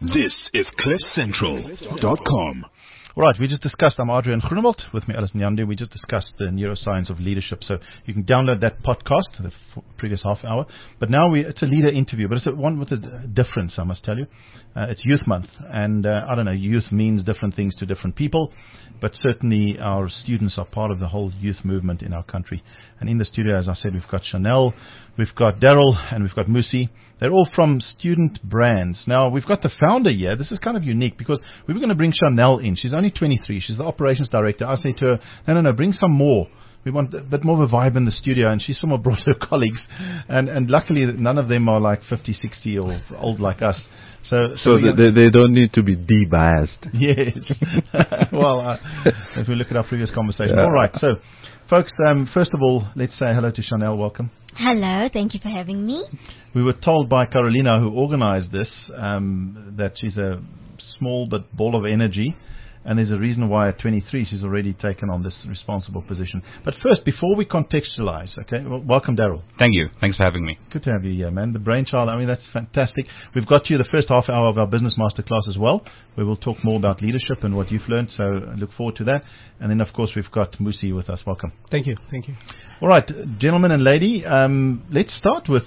This is CliffCentral.com. All right, we just discussed, I'm Adrian Groenewald, with me Alice Nyande. We just discussed the neuroscience of leadership. So you can download that podcast, the previous half hour. But now it's a leader interview, but it's one with a difference, I must tell you. It's Youth Month, and I don't know, youth means different things to different people, but certainly our students are part of the whole youth movement in our country. And in the studio, as I said, we've got Chanel, we've got Daryl, and we've got Musi. They're all from Student Brands. Now, we've got the founder here. This is kind of unique because we were going to bring Chanel in. She's only 23. She's the operations director. I said to her, no, bring some more. We want a bit more of a vibe in the studio. And she somehow brought her colleagues. And luckily, none of them are like 50, 60 or old like us. So they don't need to be de-biased. Yes. Well, if we look at our previous conversation. All right. So, folks, first of all, let's say hello to Chanel. Welcome. Hello. Thank you for having me. We were told by Carolina, who organized this, that she's a small but ball of energy. And there's a reason why at 23 she's already taken on this responsible position. But first, before we contextualize, okay, well, welcome, Daryl. Thank you. Thanks for having me. Good to have you here, man. The brainchild, I mean, that's fantastic. We've got you the first half hour of our business masterclass as well, where we'll talk more about leadership and what you've learned. So I look forward to that. And then, of course, we've got Musi with us. Welcome. Thank you. Thank you. All right, gentlemen and lady, let's start with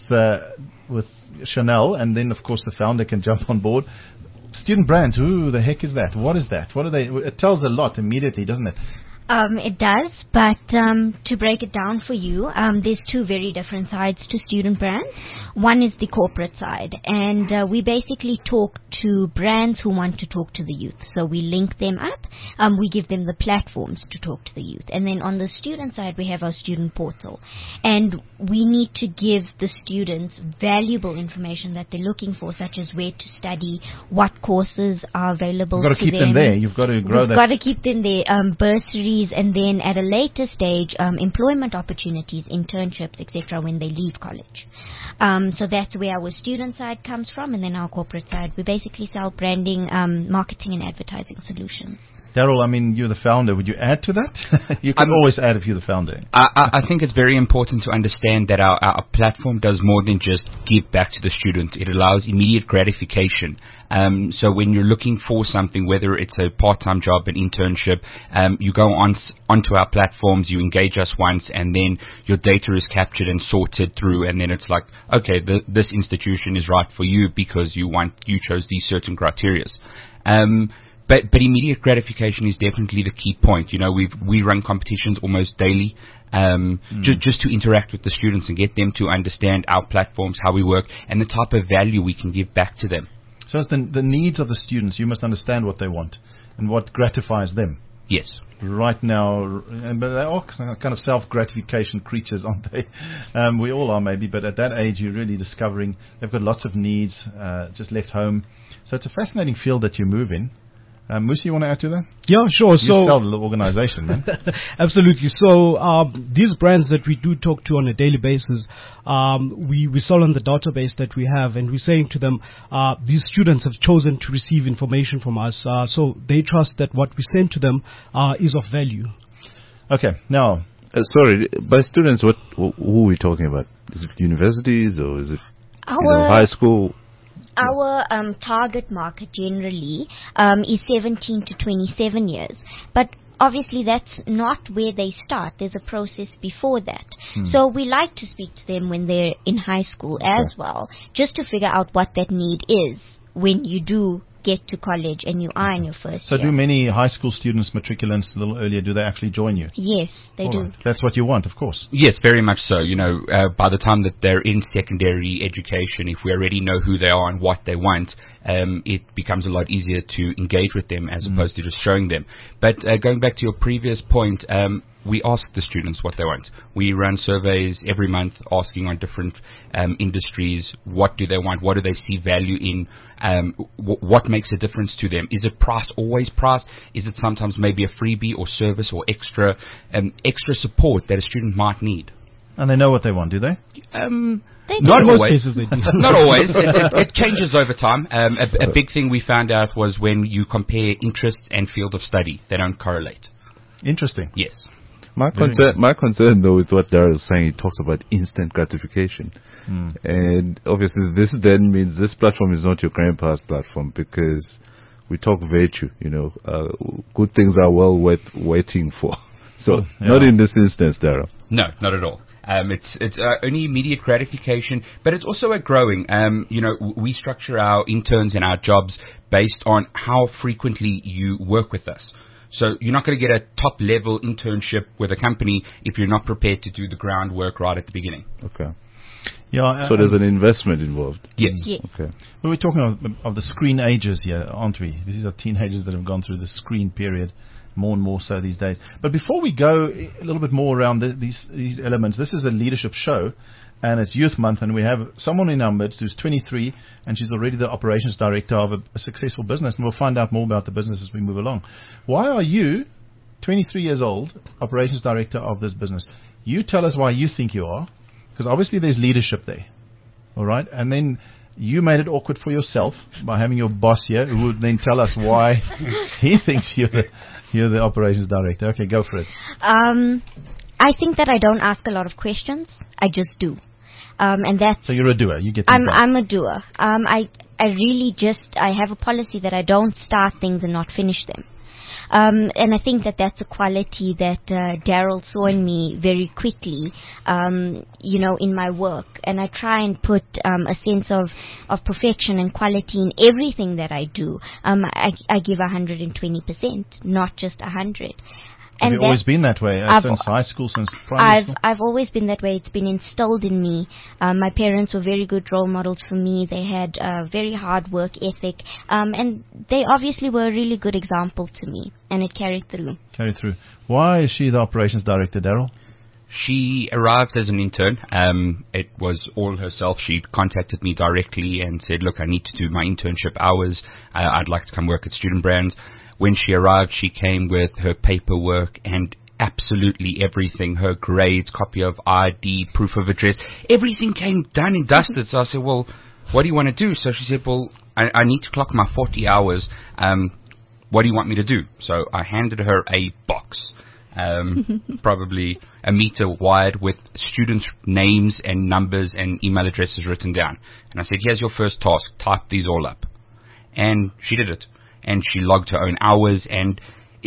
Chanel, and then, of course, the founder can jump on board. Student Brands, who the heck is that? What is that? What are they? It tells a lot immediately, doesn't it? It does, but to break it down for you, there's two very different sides to Student Brands. One is the corporate side, and we basically talk to brands who want to talk to the youth. So we link them up, we give them the platforms to talk to the youth. And then on the student side, we have our student portal. And we need to give the students valuable information that they're looking for, such as where to study, what courses are available to them. You've got to keep them there. You've got to grow that. You've got to keep them there. Bursaries, and then at a later stage, employment opportunities, internships, etc. when they leave college. So that's where our student side comes from, and then our corporate side. We basically sell branding, marketing, and advertising solutions. Daryl, I mean, you're the founder. Would you add to that? You can always add if you're the founder. I think it's very important to understand that our platform does more than just give back to the student. It allows immediate gratification. So when you're looking for something, whether it's a part-time job, an internship, you go onto our platforms, you engage us once, and then your data is captured and sorted through, and then it's like, okay, this institution is right for you because you chose these certain criteria. But immediate gratification is definitely the key point. You know, we run competitions almost daily, just to interact with the students and get them to understand our platforms, how we work, and the type of value we can give back to them. So it's the needs of the students. You must understand what they want and what gratifies them. Yes. Right now, but they are kind of self-gratification creatures, aren't they? We all are maybe, but at that age you're really discovering they've got lots of needs, just left home. So it's a fascinating field that you move in. Musi, you want to add to that? Yeah, sure. You sell the organization, man. Absolutely. So these brands that we do talk to on a daily basis, we sell on the database that we have, and we're saying to them, these students have chosen to receive information from us, so they trust that what we send to them is of value. Okay, now... sorry, by students, who are we talking about? Is it universities or is it high school? Our target market generally is 17 to 27 years. But obviously that's not where they start. There's a process before that. So we like to speak to them when they're in high school as well, just to figure out what that need is when you do get to college and you are in your first year. So do many high school students, matriculants a little earlier, do they actually join you? Yes, they do. Right. That's what you want, of course. Yes, very much so. You know, by the time that they're in secondary education, if we already know who they are and what they want, it becomes a lot easier to engage with them as opposed to just showing them. But going back to your previous point, we ask the students what they want. We run surveys every month asking on different industries, what do they want, what do they see value in, what makes a difference to them. Is it price, always price? Is it sometimes maybe a freebie or service or extra support that a student might need? And they know what they want, do they? Not always. Most cases they do. Not always. It changes over time. A big thing we found out was when you compare interests and field of study, they don't correlate. Interesting. Yes. My concern though with what Daryl is saying, he talks about instant gratification. And obviously this then means this platform is not your grandpa's platform, because we talk virtue, good things are well worth waiting for. So not in this instance, Daryl. No, not at all. It's only immediate gratification, but it's also a growing. We structure our interns and our jobs based on how frequently you work with us. So you're not going to get a top-level internship with a company if you're not prepared to do the groundwork right at the beginning. Okay. Yeah. So there's an investment involved. Yes. Okay. But we're talking of the screen ages here, aren't we? These are teenagers that have gone through the screen period, more and more so these days. But before we go a little bit more around these elements, this is the leadership show, and it's Youth Month, and we have someone in our midst who's 23, and she's already the operations director of a successful business, and we'll find out more about the business as we move along. Why are you, 23 years old, operations director of this business? You tell us why you think you are, because obviously there's leadership there, all right? And then you made it awkward for yourself by having your boss here, who would then tell us why he thinks you're the operations director. Okay, go for it. I think that I don't ask a lot of questions. I just do. And that's... So you're a doer. You get things done. I'm a doer. I have a policy that I don't start things and not finish them. And I think that that's a quality that Daryl saw in me very quickly, in my work. And I try and put a sense of perfection and quality in everything that I do. I give 120%, not just 100%. Have you always been that way since high school, since primary school? I've always been that way. It's been instilled in me. My parents were very good role models for me. They had a very hard work ethic, and they obviously were a really good example to me, and it carried through. Why is she the operations director, Daryl? She arrived as an intern. It was all herself. She contacted me directly and said, look, I need to do my internship hours. I'd like to come work at Student Brands. When she arrived, she came with her paperwork and absolutely everything, her grades, copy of ID, proof of address. Everything came done and dusted. So I said, well, what do you want to do? So she said, well, I need to clock my 40 hours. What do you want me to do? So I handed her a box, probably a meter wide, with students' names and numbers and email addresses written down. And I said, here's your first task. Type these all up. And she did it. And she logged her own hours, and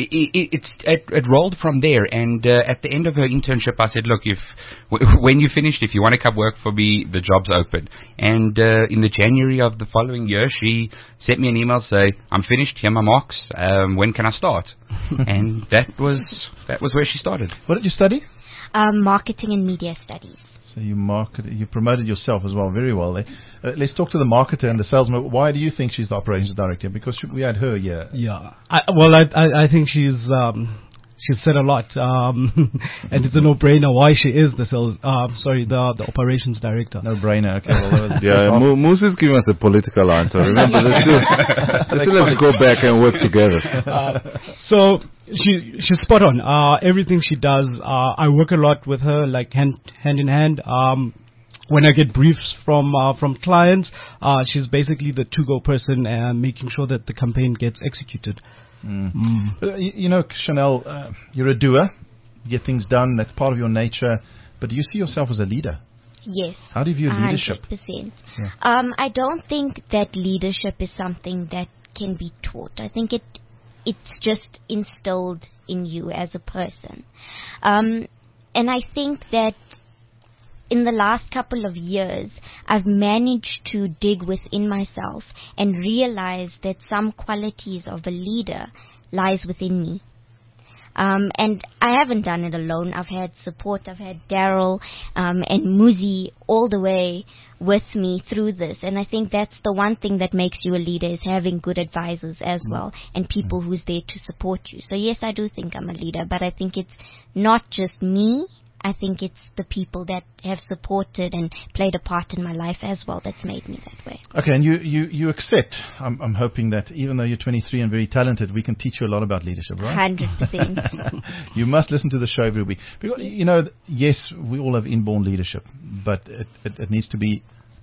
it rolled from there. And at the end of her internship, I said, look, when you finished, if you want to come work for me, the job's open. And in the January of the following year, she sent me an email saying, I'm finished, here are my marks, when can I start? And that was where she started. What did you study? Marketing and media studies. So you promoted yourself as well, very well there. Let's talk to the marketer and the salesman. Why do you think she's the operations director? Because we had her here. Yeah. I think she's said a lot, and it's a no-brainer why she is the operations director. No-brainer. Okay. Well, Moose is giving us a political answer. Remember, let's still have to go back and work together. So she's spot on. Everything she does, I work a lot with her, like hand in hand. When I get briefs from clients, she's basically the to-go person and making sure that the campaign gets executed. Chanel, you're a doer. You get things done. That's part of your nature. But do you see yourself as a leader? Yes. How do you view leadership? 100%. Yeah. I don't think that leadership is something that can be taught. I think it's just instilled in you as a person. And I think that in the last couple of years, I've managed to dig within myself and realize that some qualities of a leader lies within me. And I haven't done it alone. I've had support. I've had Daryl and Muzi all the way with me through this. And I think that's the one thing that makes you a leader, is having good advisors as well, and people who's there to support you. So yes, I do think I'm a leader, but I think it's not just me. I think it's the people that have supported and played a part in my life as well that's made me that way. Okay, and you accept, I'm hoping that even though you're 23 and very talented, we can teach you a lot about leadership, right? 100%. You must listen to the show every week. Because, yes, we all have inborn leadership, but it needs to be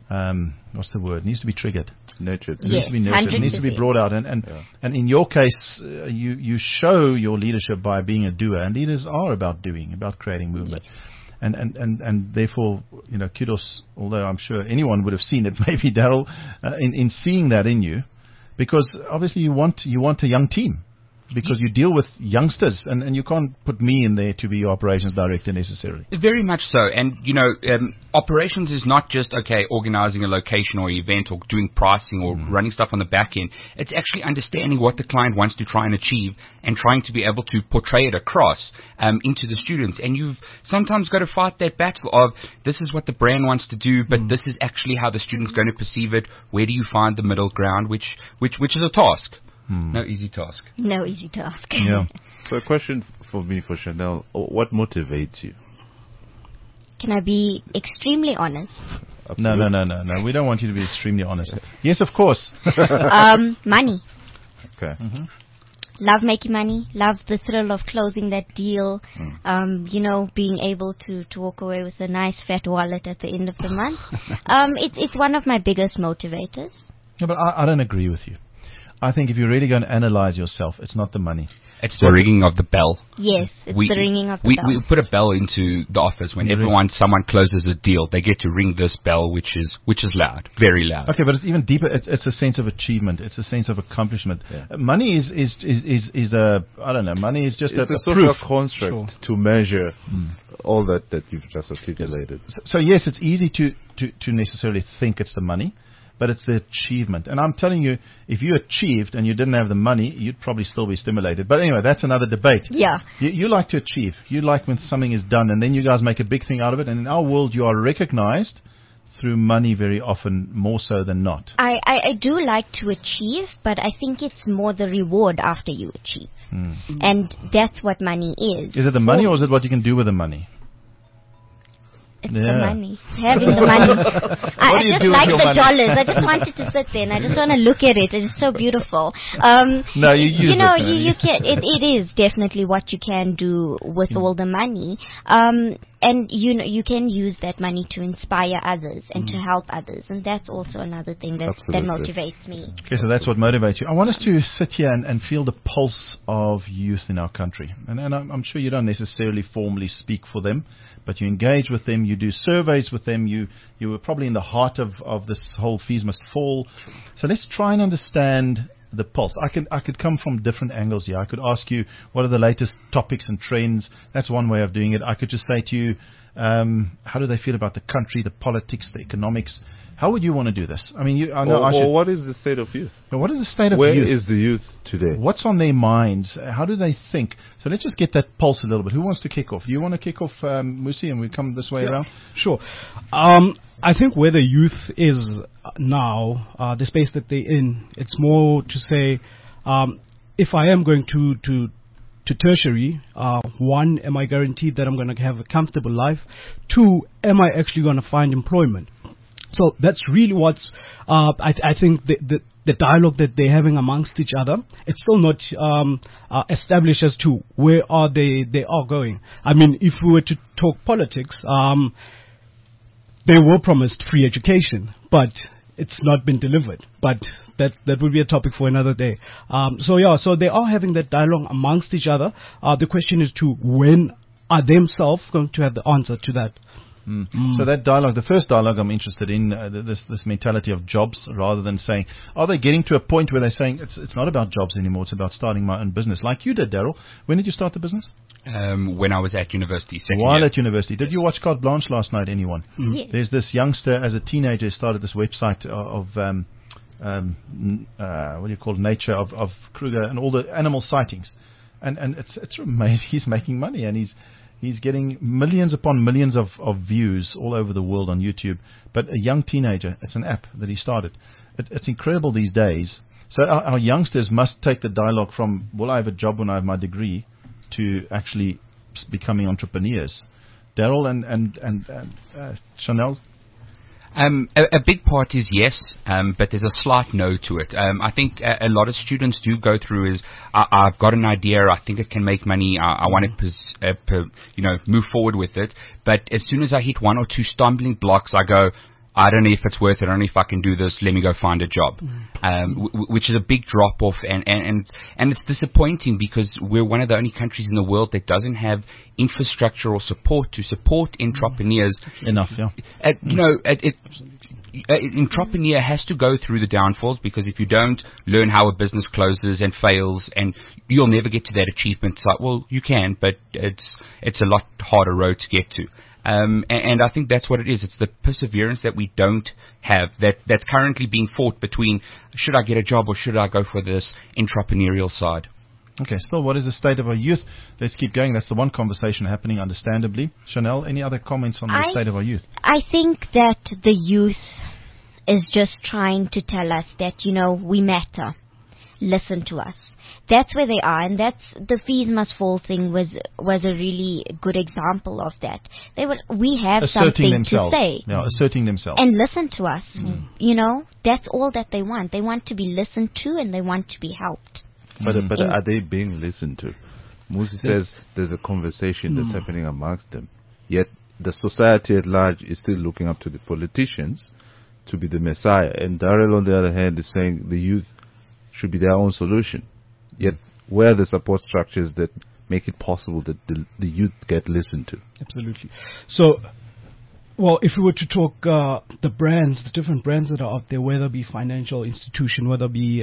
what's the word? Needs to be triggered. Nurtured. It needs to be nurtured. It needs to be 100%. brought out. And in your case, you show your leadership by being a doer. And leaders are about doing, about creating movement. And therefore, kudos, although I'm sure anyone would have seen it, maybe Daryl, in seeing that in you, because obviously you want a young team. Because you deal with youngsters, and you can't put me in there to be your operations director necessarily. Very much so. And, operations is not just, organizing a location or event or doing pricing or running stuff on the back end. It's actually understanding what the client wants to try and achieve and trying to be able to portray it across into the students. And you've sometimes got to fight that battle of this is what the brand wants to do, but this is actually how the student's going to perceive it. Where do you find the middle ground, which is a task. No easy task. No easy task. Yeah. So a question for me, for Chanel, what motivates you? Can I be extremely honest? No. We don't want you to be extremely honest. Yes, of course. Money. Okay. Love making money. Love the thrill of closing that deal. Being able to walk away with a nice fat wallet at the end of the month. It's one of my biggest motivators. No, but I don't agree with you. I think if you're really going to analyze yourself, it's not the money. It's the ringing of the bell. Yes, it's the ringing of the bell. We put a bell into the office when someone closes a deal. They get to ring this bell, which is loud, very loud. Okay, but it's even deeper. It's a sense of achievement. It's a sense of accomplishment. Yeah. Money is I don't know. Money is just it's a social proof. construct to measure all that you've just articulated. So yes, it's easy to necessarily think it's the money. But it's the achievement. And I'm telling you, if you achieved and you didn't have the money, you'd probably still be stimulated. But anyway, that's another debate. Yeah. You like to achieve. You like when something is done, and then you guys make a big thing out of it. And in our world, you are recognized through money very often, more so than not. I do like to achieve, but I think it's more the reward after you achieve. And that's what money is. Is it the money or is it what you can do with the money? It's the money. Having the money. I just like the dollars. I just wanted to sit there and I just want to look at it. It's so beautiful. No, you use it. You can. It is definitely what you can do with all the money. And you can use that money to inspire others and to help others, and that's also another thing that motivates me. Okay, so that's what motivates you. I want us to sit here and feel the pulse of youth in our country, and I'm sure you don't necessarily formally speak for them, but you engage with them, you do surveys with them, you were probably in the heart of this whole Fees Must Fall. So let's try and understand the pulse. I could come from different angles here. I could ask you, what are the latest topics and trends? That's one way of doing it. I could just say to you, how do they feel about the country, the politics, the economics? How would you want to do this? I mean, what is the state of youth? What is the state of youth? Where is the youth today? What's on their minds? How do they think? So let's just get that pulse a little bit. Who wants to kick off? Do you want to kick off, Musi, and we come this way around? Sure. I think where the youth is now, the space that they're in, it's more to say, if I am going to tertiary, one, am I guaranteed that I'm going to have a comfortable life? Two, am I actually going to find employment? So that's really what's, I think the dialogue that they're having amongst each other, it's still not established as to where are they are going. I mean, if we were to talk politics, they were promised free education, but it's not been delivered. But that would be a topic for another day. So they are having that dialogue amongst each other. The question is to when are themselves going to have the answer to that. So that dialogue, the first dialogue I'm interested in, this mentality of jobs, rather than saying, are they getting to a point where they're saying it's not about jobs anymore, it's about starting my own business, like you did, Daryl. When did you start the business? When I was at university, While at university. Did you watch Carte Blanche last night, anyone? Yes. There's this youngster, as a teenager, started this website of what do you call it, nature of Kruger and all the animal sightings. And it's amazing. He's making money, and he's getting millions upon millions of views all over the world on YouTube. But a young teenager, it's an app that he started. It's incredible these days. So our youngsters must take the dialogue from, will I have a job when I have my degree, to actually becoming entrepreneurs. Daryl and Chanel? A big part is yes, but there's a slight no to it. I think a lot of students do go through is, I've got an idea, I think it can make money, I want to move forward with it. But as soon as I hit one or two stumbling blocks, I go, I don't know if it's worth it. I don't know if I can do this. Let me go find a job, which is a big drop off, and it's disappointing because we're one of the only countries in the world that doesn't have infrastructure or support to support entrepreneurs enough. Yeah. Entrepreneur has to go through the downfalls, because if you don't learn how a business closes and fails, and you'll never get to that achievement site. Well, you can, but it's a lot harder road to get to. And I think that's what it is. It's the perseverance that we don't have that's currently being fought between, should I get a job or should I go for this entrepreneurial side? Okay, still, what is the state of our youth? Let's keep going. That's the one conversation happening, understandably. Chanel, any other comments on the state of our youth? I think that the youth is just trying to tell us that, we matter. Listen to us. That's where they are, and that's the fees must fall thing was a really good example of that. We have asserting something themselves. To say. Yeah, asserting themselves. And listen to us. That's all that they want. They want to be listened to, and they want to be helped. But are they being listened to? Musi says there's a conversation that's happening amongst them. Yet the society at large is still looking up to the politicians to be the messiah. And Darrell, on the other hand, is saying the youth should be their own solution. Yet where are the support structures that make it possible that the youth get listened to? Absolutely. So, well, if we were to talk the brands, the different brands that are out there, whether it be financial institution, whether it be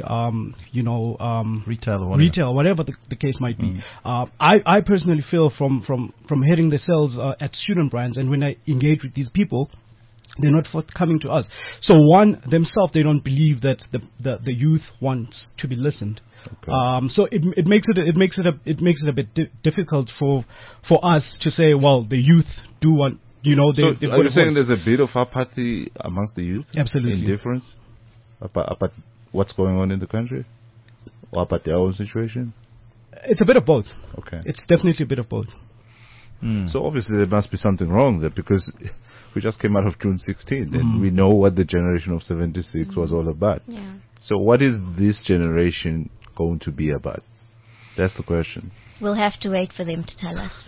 retail, whatever the case might be. I personally feel from heading the sales at student brands, and when I engage with these people, they're not forthcoming to us. So themselves, they don't believe that the youth wants to be listened. Okay. So it makes it a bit difficult for us to say, well, the youth do want. Are you saying there's a bit of apathy amongst the youth? Absolutely. Indifference about what's going on in the country? Or about their own situation? It's a bit of both. Okay. It's definitely a bit of both. So obviously there must be something wrong there, because we just came out of June 16 and we know what the generation of 76 was all about. Yeah. So what is this generation going to be about? That's the question. We'll have to wait for them to tell us.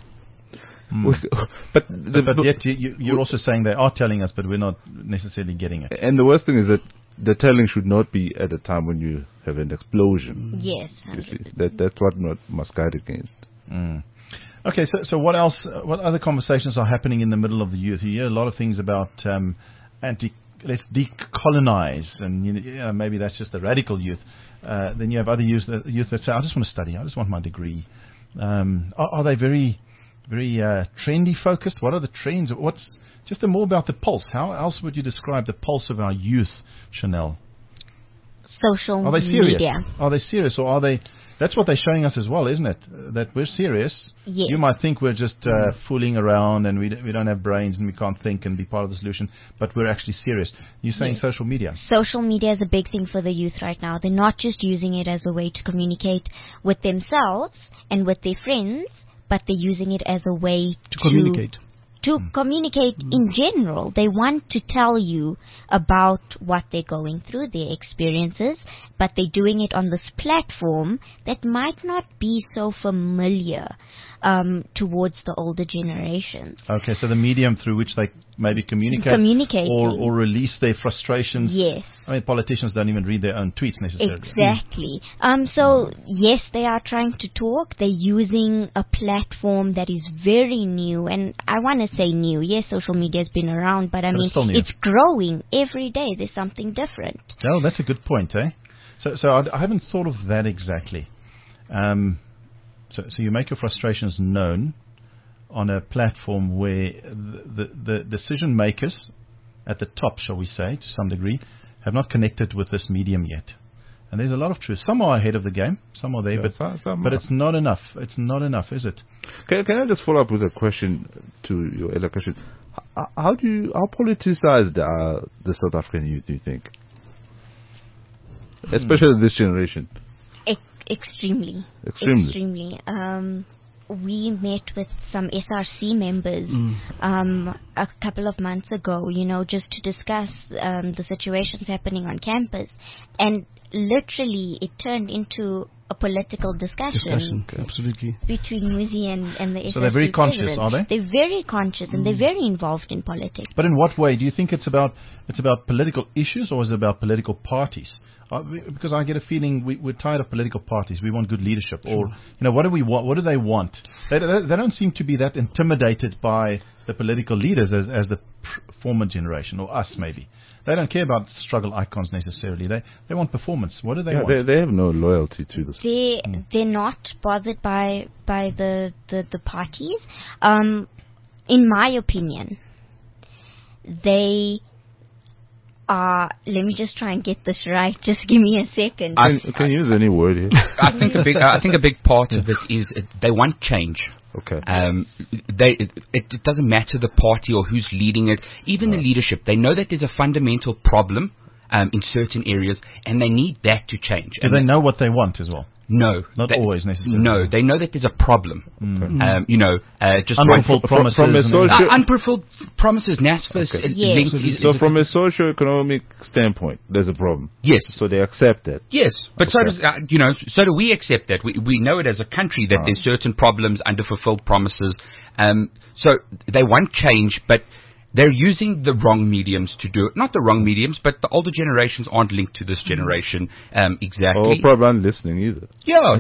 But yet you're also saying they are telling us, but we're not necessarily getting it. And the worst thing is that the telling should not be at a time when you have an explosion. Yes. You see, that's what not must guide against. Okay, so what else? What other conversations are happening in the middle of the youth? You hear a lot of things about let's decolonize, and maybe that's just the radical youth. Then you have other youth that say, I just want to study, I just want my degree. Are they very trendy focused? What are the trends? What's just more about the pulse? How else would you describe the pulse of our youth, Chanel? Social media. Are they serious? Are they serious, or are they? That's what they're showing us as well, isn't it? That we're serious. Yes. You might think we're just fooling around and we don't have brains and we can't think and be part of the solution, but we're actually serious. You're saying social media. Social media is a big thing for the youth right now. They're not just using it as a way to communicate with themselves and with their friends, but they're using it as a way to communicate. To communicate in general. They want to tell you about what they're going through, their experiences, but they're doing it on this platform that might not be so familiar towards the older generations. Okay, so the medium through which they maybe communicate or release their frustrations. Yes. I mean, politicians don't even read their own tweets necessarily. Exactly. So, yes, they are trying to talk. They're using a platform that is very new, and I want to say new. Yes, social media has been around, but it's growing every day. There's something different. Oh, that's a good point, eh? So I haven't thought of that exactly. So you make your frustrations known on a platform where the decision makers at the top, shall we say, to some degree, have not connected with this medium yet. And there's a lot of truth. Some are ahead of the game, some are there, but it's not enough. It's not enough, is it? Can I just follow up with a question to your other question? How politicized are the South African youth, do you think? Especially this generation. Extremely. We met with some SRC members a couple of months ago, just to discuss the situations happening on campus. And literally it turned into a political discussion. Absolutely. Between Muzi and the SRC So they're very conscious, president. are they? They're very conscious and they're very involved in politics. But in what way? Do you think it's about political issues or is it about political parties? Because I get a feeling we're tired of political parties. We want good leadership. Or, what do we want? What do they want? They don't seem to be that intimidated by the political leaders as the former generation, or us maybe. They don't care about struggle icons necessarily. They want performance. What do they want? They have no loyalty to this. They're not bothered by the parties. In my opinion, they are. Let me just try and get this right. Just give me a second. Can you use any word here? I think a big part of it is they want change. Okay. It doesn't matter the party or who's leading it. Even the leadership, they know that there's a fundamental problem in certain areas, and they need that to change. Do they know what they want as well? No, not always necessarily. No, they know that there's a problem. Just unfulfilled promises. Unfulfilled promises. NSFAS linked. So from a socio-economic standpoint, there's a problem. Yes. So they accept that. Yes, but so do we accept that. We know it as a country that there's certain problems, underfulfilled promises. So they want change, but they're using the wrong mediums to do it. Not the wrong mediums, but the older generations aren't linked to this generation exactly. Or probably aren't listening either. Yeah.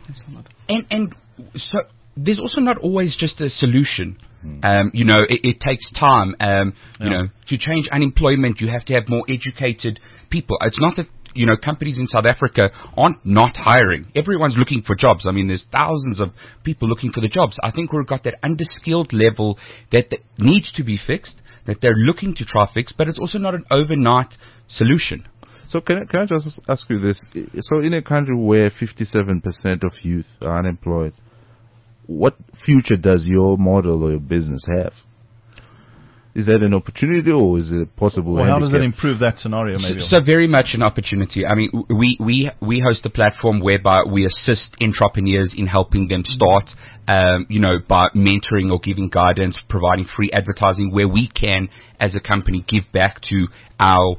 And so there's also not always just a solution. It takes time. To change unemployment, you have to have more educated people. It's not that companies in South Africa aren't not hiring. Everyone's looking for jobs. I mean, there's thousands of people looking for the jobs. I think we've got that underskilled level that needs to be fixed, that they're looking to try fix, but it's also not an overnight solution. So can I just ask you this? So in a country where 57% of youth are unemployed, what future does your model or your business have? Is that an opportunity or is it possible? Well, how does it improve that scennario? Maybe so very much an opportunity. I mean, we host a platform whereby we assist entrepreneurs in helping them start, by mentoring or giving guidance, providing free advertising where we can, as a company, give back to our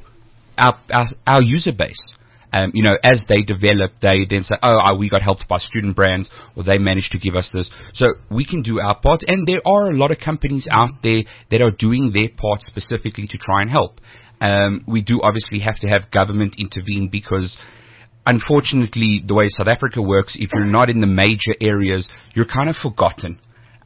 user base. As they develop, they then say, we got helped by Student Brands, or they managed to give us this. So we can do our part. And there are a lot of companies out there that are doing their part specifically to try and help. We do obviously have to have government intervene because, unfortunately, the way South Africa works, if you're not in the major areas, you're kind of forgotten.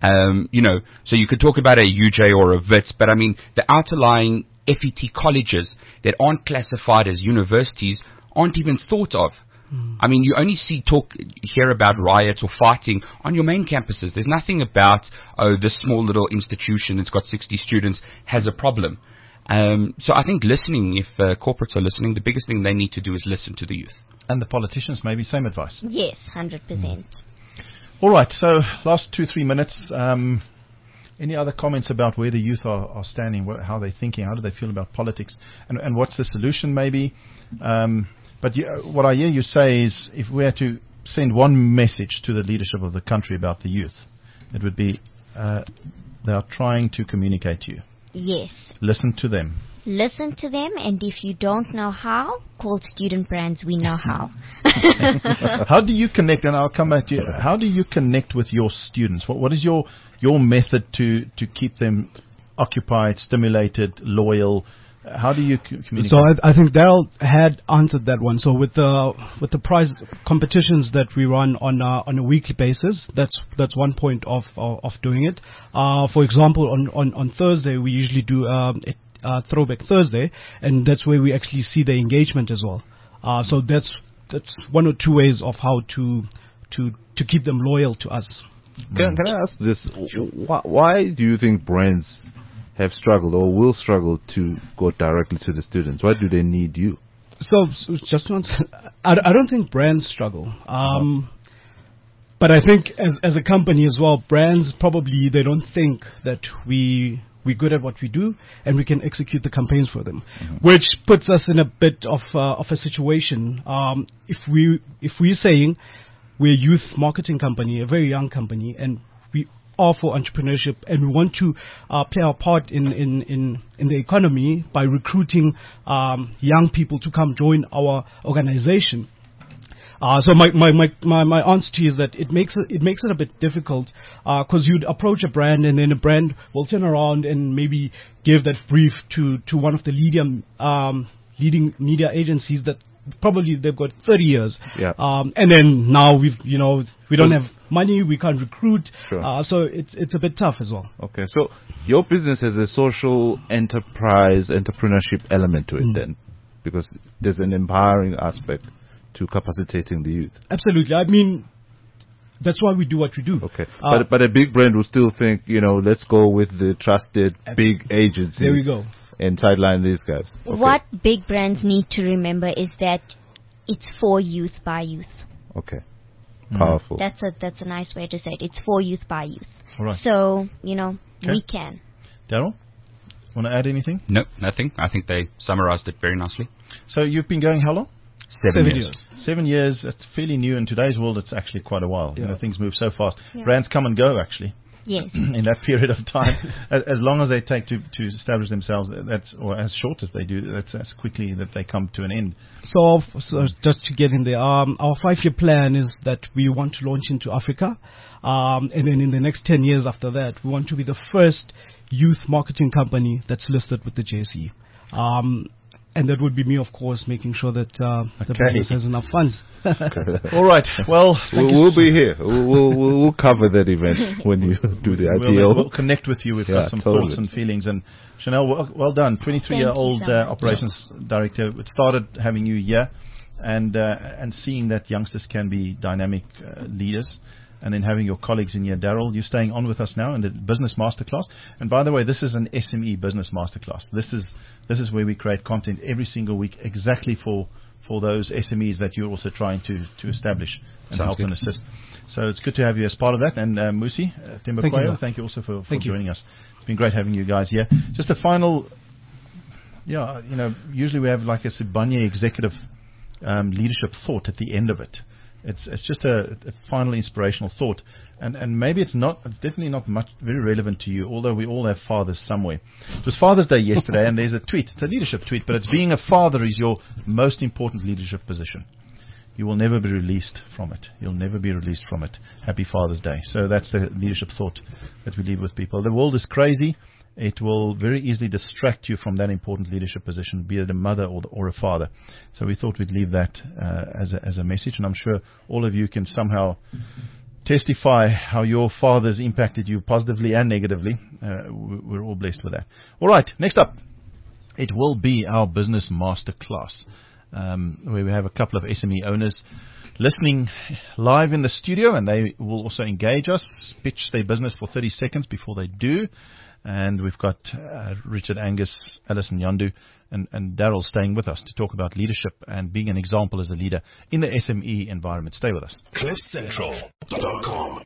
So you could talk about a UJ or a WITS, but I mean, the outlying FET colleges that aren't classified as universities aren't even thought of. I mean, you only hear about riots or fighting on your main campuses. There's nothing about, this small little institution that's got 60 students has a problem. So I think listening, if corporates are listening, the biggest thing they need to do is listen to the youth. And the politicians, maybe same advice. Yes, 100%. All right, so last 2-3 minutes. Any other comments about where the youth are standing, how they're thinking, how do they feel about politics, and what's the solution maybe? But what I hear you say is, if we had to send one message to the leadership of the country about the youth, it would be they are trying to communicate to you. Yes. Listen to them. Listen to them, and if you don't know how, call Student Brands. We know how. How do you connect? And I'll come back to you. How do you connect with your students? What is your method to keep them occupied, stimulated, loyal? How do you communicate? So I think Daryl had answered that one. So with the prize competitions that we run on a weekly basis, that's one point of doing it. For example, on Thursday we usually do Throwback Thursday, and that's where we actually see the engagement as well. So that's one or two ways of how to keep them loyal to us. Can I ask this? Why do you think brands have struggled or will struggle to go directly to the students? Why do they need you? So just not. I don't think brands struggle. But I think as a company as well, brands probably they don't think that we're good at what we do and we can execute the campaigns for them, which puts us in a bit of a situation. If we're saying we're a youth marketing company, a very young company, and we are for entrepreneurship, and we want to play our part in the economy by recruiting young people to come join our organization. So my answer to you is that it makes it a bit difficult because you'd approach a brand and then a brand will turn around and maybe give that brief to one of the leading media agencies that probably they've got 30 years. Yeah. And then now we don't have money, we can't recruit. Sure. So it's a bit tough as well. Okay, so your business has a social entrepreneurship element to it then, because there's an empowering aspect to capacitating the youth. Absolutely. I mean, that's why we do what we do. Okay, but a big brand will still think, let's go with the trusted big agency. There we go. And sideline these guys. Okay. What big brands need to remember is that it's for youth by youth. Okay. Powerful. That's a nice way to say it. It's for youth by youth. All right. So, we can. Daryl, want to add anything? No, nothing. I think they summarized it very nicely. So you've been going how long? 7 years. 7 years. That's fairly new. In today's world, it's actually quite a while. Yeah. Things move so fast. Yeah. Brands come and go, actually. Yes. In that period of time, as long as they take to establish themselves, or as short as they do, that's as quickly that they come to an end. So just to get in there, our 5-year plan is that we want to launch into Africa, and then in the next 10 years after that, we want to be the first youth marketing company that's listed with the JSE. And that would be me, of course, making sure that the business has enough funds. All right. Well, we'll be here. We'll cover that event when you do the IPO. We'll connect with you. We've got some thoughts and feelings. And Chanel, well done. 23-year-old operations director. It started having you here and seeing that youngsters can be dynamic leaders. And then having your colleagues in here. Daryl, you're staying on with us now in the Business Masterclass. And by the way, this is an SME Business Masterclass. This is where we create content every single week exactly for those SMEs that you're also trying to establish and help and assist. So it's good to have you as part of that. And Musi, Tembakwayo, thank you also for joining us. It's been great having you guys here. Just a final, usually we have like a Sibanye executive leadership thought at the end of it. It's just a final inspirational thought, and maybe it's definitely not very relevant to you, although we all have fathers somewhere. It was Father's Day yesterday, and there's a tweet. It's a leadership tweet, but it's being a father is your most important leadership position. You will never be released from it. You'll never be released from it. Happy Father's Day. So that's the leadership thought that we leave with people. The world is crazy. It will very easily distract you from that important leadership position, be it a mother or a father. So we thought we'd leave that as a message, and I'm sure all of you can somehow testify how your fathers impacted you positively and negatively. We're all blessed with that. All right, next up, it will be our Business Masterclass, where we have a couple of SME owners listening live in the studio, and they will also engage us, pitch their business for 30 seconds before they do. And we've got Richard Angus, Alison Nyandu, and Daryl staying with us to talk about leadership and being an example as a leader in the SME environment. Stay with us. CliffCentral.com